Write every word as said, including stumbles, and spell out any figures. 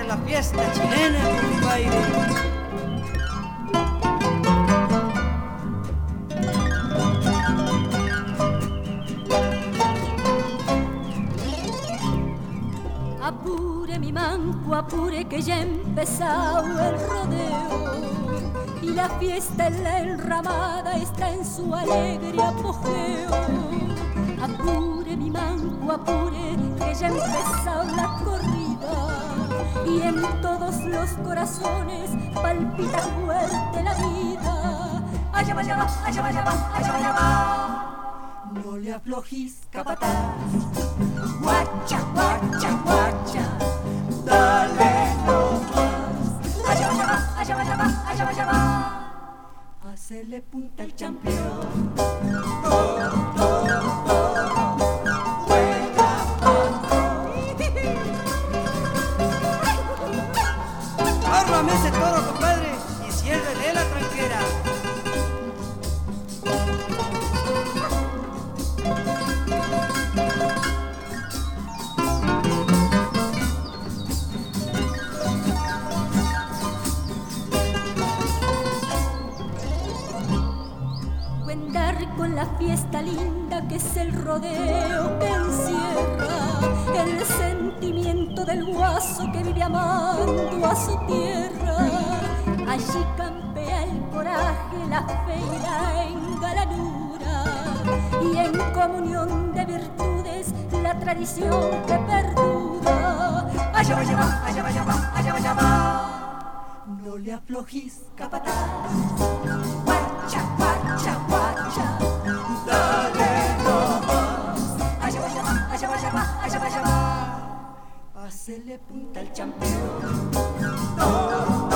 la fiesta chilena, compadre. Apure mi manco, apure que ya ha empezado el rodeo y la fiesta en la enramada está en su alegre apogeo. Apure mi manco, apure que ya ha empezado la corrida y en todos los corazones palpita fuerte la vida. Allá va, allá va, allá va, allá va, allá va, allá va. No le aflojís, capataz. Guacha, guacha, guacha, dale nomás. Allá va, allá va, allá va, allá va, allá va, allá va. Hacele punta al campeón. Oh, oh, oh. Juega poco. Árrame ese toro, compadre, y ciérrele la tranquera. Con la fiesta linda que es el rodeo que encierra el sentimiento del guaso que vive amando a su tierra. Allí campea el coraje, la fe y la engalanura y en comunión de virtudes la tradición que perdura. Allá va, allá va, allá va, allá va, allá va, allá va. No le aflojís, capataz. Guacha, guacha, guacha, dale nomás. Allá va, allá va, allá va, allá va, allá va, allá va. Hacele punta al campeón. No.